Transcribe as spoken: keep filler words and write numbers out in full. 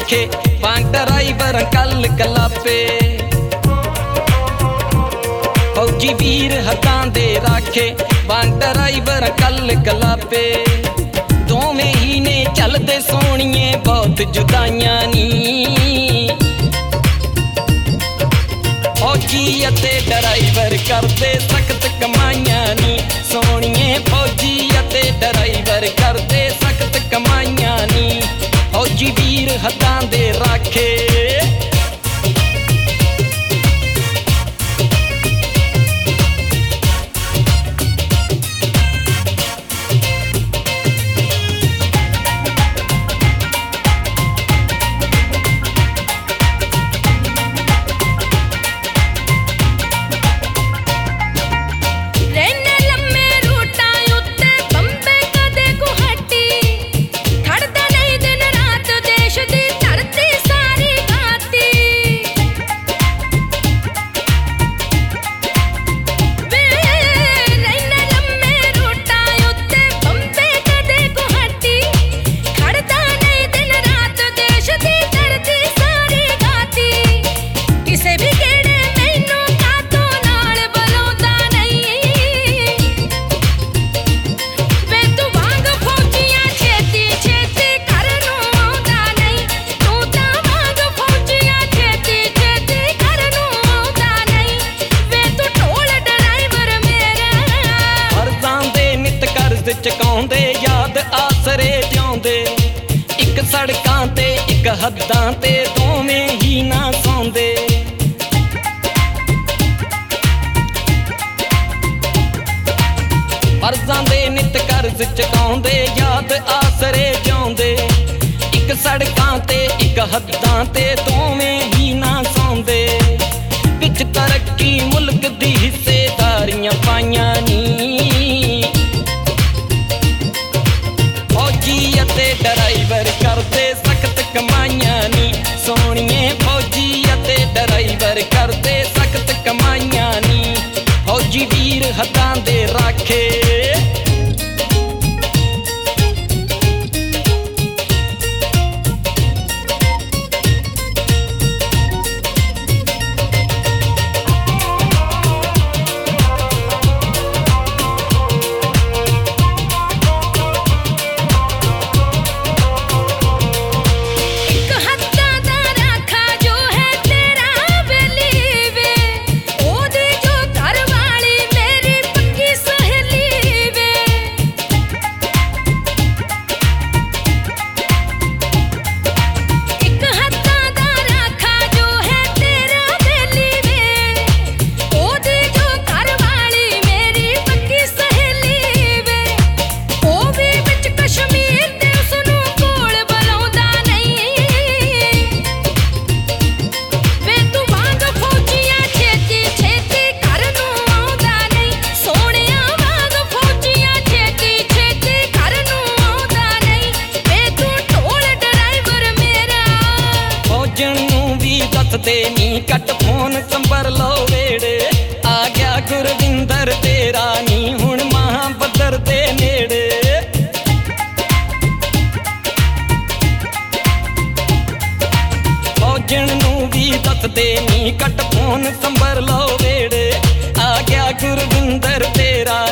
राखे बांग ड्राइवर कल कलापे। फौजी वीर हदां दे राखे बांग ड्राइवर कल कलापे। दोवें ही ने चलदे सोहणीए बहुत जुदाइयां नी। फौजी अते ड्राइवर करदे सख्त कमाइयां नी सोहणीए। फौजी अते ड्राइवर करदे सख्त कमाइयां नी। फौजी वीर हदां दे राखे। चकाउंदे याद आसरे जिउंदे इक सड़कां ते इक हद्दां ते दोवें ही ना सौंदे। फर्जां दे नित कर्ज चकाउंदे याद आसरे जिउंदे इक सड़कां ते इक हद्दां ते दोवें ही ना सौंदे। विच तरक्की मुल्क दी हिस्सेदारियां पाइयां नी। ड्राइवर करदे सख्त कमाइयां नी सोहणीए। फौजी अते ड्राइवर करदे सख्त कमाइयां नी। फौजी वीर हदां दे राखे। दे नी कट फोन संबर लो वेड़े आ गया गुरविंदर तेरा नी हुण महाबदर दे नेड़े। फौजन नू भी दस दे नी कट फोन संबर लो वेड़े आ गया गुरविंदर तेरा